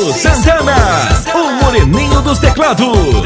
Cícero Santana, o moreninho dos teclados.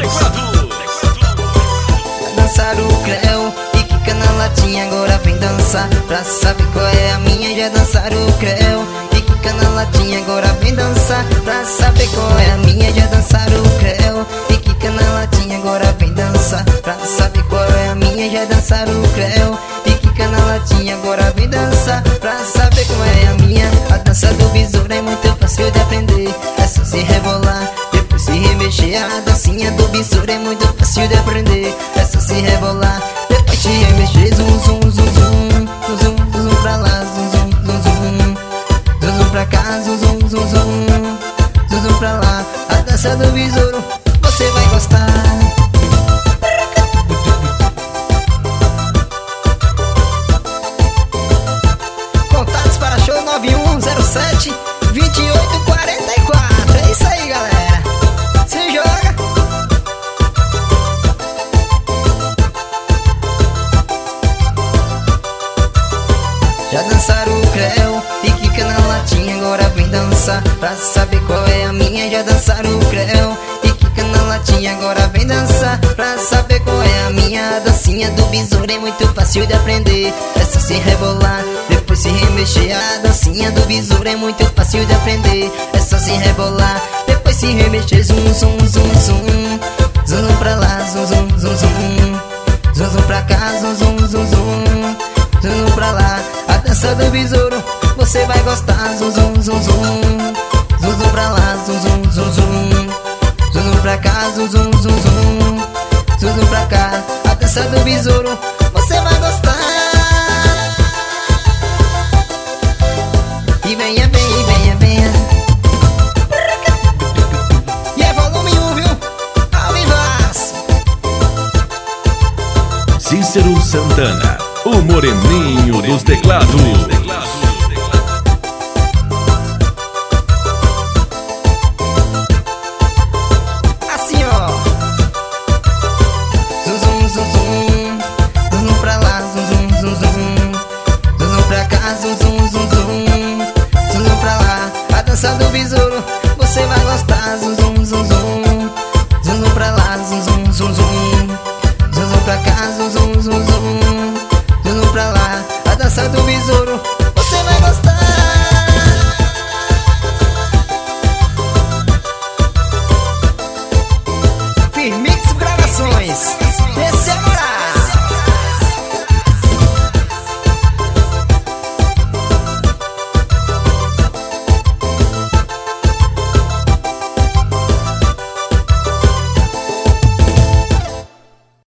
Dançar o creu e quica na latinha, agora vem dançar. Pra saber qual é a minha, já dançar o creu e quica na latinha, agora vem dançar. Pra saber qual é a minha, já dançar o creu e quica na latinha, agora vem dançar. Pra saber qual é a minha, já dançar o creu e quica na latinha, agora vem dançar. Pra saber qual é a minha, a dança do besouro é muito fácil de aprender. É só se rebolar, depois se remexer. A dancinha do besouro é muito fácil de aprender. É só se rebolar, depois se remexer. Zum, zum, zum, zum, zum, zum, zum pra lá, zum, zum, zum, zum, zum, zum pra cá, zum, zum, zum, zum, zum, zum pra lá. A dança do besouro, você vai gostar. Contatos para show 9107 2844. É isso aí, galera. Se joga. Já dançaram o creu e quica na latinha, agora vem dançar. Pra saber qual é a minha, já dançaram o creu e quica na latinha, agora vem dançar. Pra saber qual é a minha, a dancinha do besouro é muito fácil de aprender. É só se rebolar, depois se remexer. A dancinha do besouro é muito fácil de aprender. É só se rebolar, depois se remexer. Zum, zum, zum, zum, zum pra lá, zum, zum, zum, zum, zum, zum pra cá, zum, zum, zum, zum, zum pra lá. A dança do besouro, você vai gostar. Zum, zum, zum, zum, zum pra lá, zum, zum, zum, zum, zum pra cá, zum, zum, zum, zum, zum pra cá. A dança do besouro, você vai gostar. E venha, venha, venha, venha. E é volume 1, viu? Ao vivaço. Cícero Santana, o moreninho dos teclados. Assim, ó. Zum, zum, zum, zum, zum pra lá, zum, zum, zum, zum, zum pra cá, zum, zum, zum, zum, zum pra lá. A dança do besouro, você vai gostar. Zum, zum, zum, zum, zum pra lá, zum, zum, zum, zum, zum pra cá, zum, zum, zum, zum pra lá. A dança do besouro, você vai gostar. Firmix Gravações.